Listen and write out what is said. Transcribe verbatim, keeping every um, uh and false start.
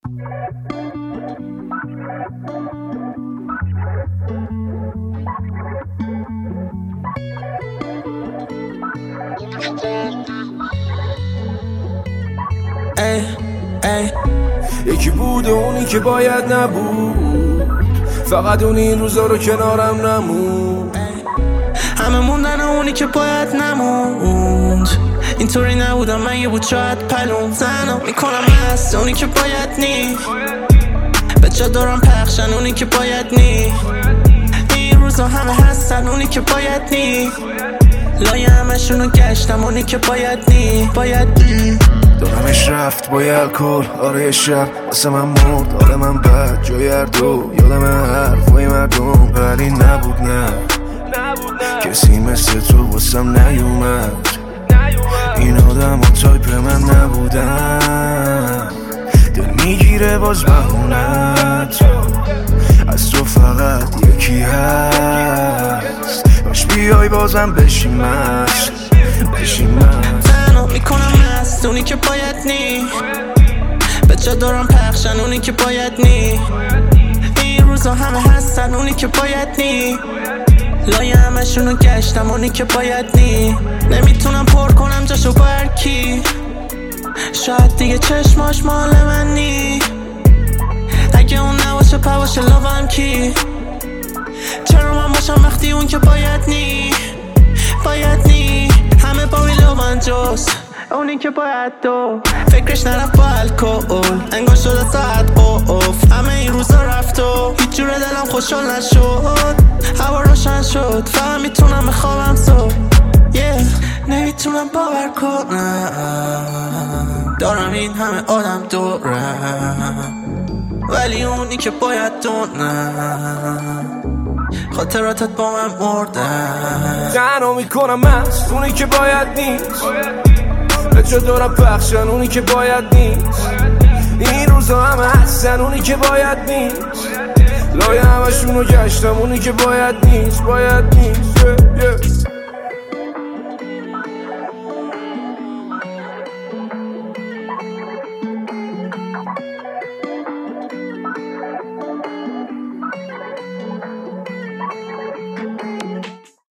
ای ای یکی بود و اونی که باید نبود، فقط اون این روزا رو کنارم نموند. همه موندن اونی که باید نموند، اینطوری نبودم من یه بود شاید پلون زنم میکنم هست اونی که باید نی به جا دارم پخشن اونی که باید نی این روزا همه هستن اونی که باید نی لایه همشونو گشتم اونی که باید نی باید نی دارمش رفت با یه الکل، آره شب واسه من مرد، آره من بد جای هر دو یادم حرفای مردم، ولی نبود نه کسی مثل تو واسم نیومد. این آدم ها تایپ من نبودن، دل میگیره باز بهونت از تو فقط یکی هست، باش بیای بازم بشیم مست بشیم مست. تنها میکنم هست اونی که باید نی به جا دارم پخشن اونی که باید نی این روزا همه هستن اونی که باید نی لایه همشونو گشتم اونی که باید نی نمیتونم پر کنم جاشو برکی، شاید دیگه چشماش مال من نی، اگه اون نباشه پاشه لاوم کی، چرا من باشم وقتی اون که باید نی باید نی همه با میلوان جز اونی که باید دو فکرش نرفت با الکل انگار شده ساعت اوف همه این روزا رفت و هیچ جور دلم خوشحال نشد، هوا روشن شد فهم میتونم بخوابم صبح yeah. نمیتونم باور کنم دارم این همه آدم دورم، ولی اونی که باید دونم خاطراتت با من مردن. تنها میکنم مست اونی که باید نیست، به جا دارم پخشن اونی که باید نیست، این روزا همه هستن اونی که باید نیست، لایه همشونو گشتم اونی که باید نیست باید نیست.